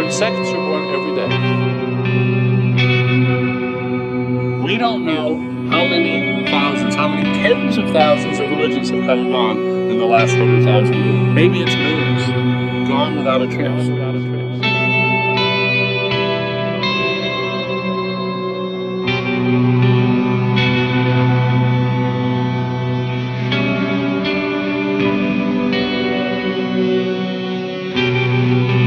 born, seconds are born every day. We don't know how many thousands, how many tens of thousands of religions have come and gone in the last 100,000 years. Maybe it's millions gone without a trace.